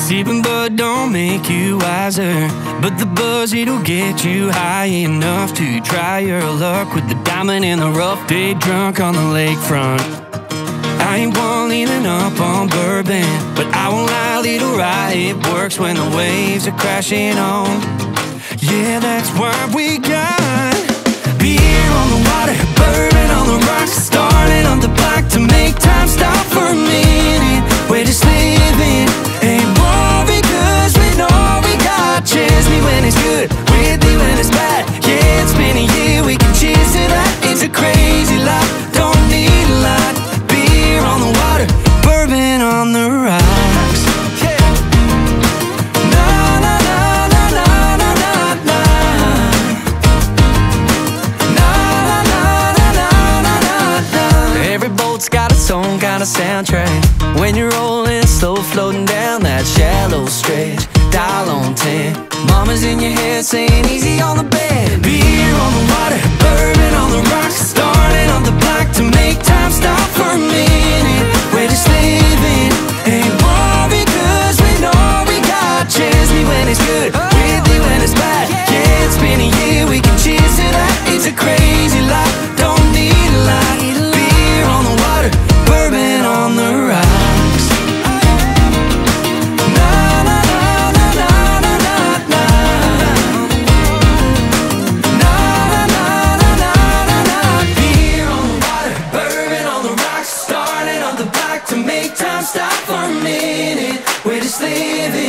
Sipping bud don't make you wiser, but the buzz, it'll get you high enough to try your luck with the diamond in the rough. Day drunk on the lakefront. I ain't one leaning up on bourbon, but I won't lie, little right, it works when the waves are crashing on. Yeah, that's why we got beer on the water, bourbon on the rocks, starting on the block to make time stop for a minute. We're just living, ain't worried cause we know we got. Cheers me when it's good, with me when it's bad. Yeah, it's been a year, we can cheers to that. It's a crazy life, don't need a lot. Beer on the water, bourbon on the rocks. Own kind of soundtrack. When you're rolling slow, floating down that shallow stretch, dial on 10. Mama's in your head saying easy on the bed. Beer on the water, bourbon on the rocks, starting on the block to make time stop for a minute. We're just living, ain't worried cause we know we got. Cheers me when it's good, with me when it's bad. Yeah, it's been a year, we can cheers to that. It's a crazy life, don't need a lot. Beer on the water, bourbon on the rocks. Na na na na na na na na. Na na na na na na. Beer on the water, bourbon on the rocks, starting on the block to make time stop for a minute. We're just living.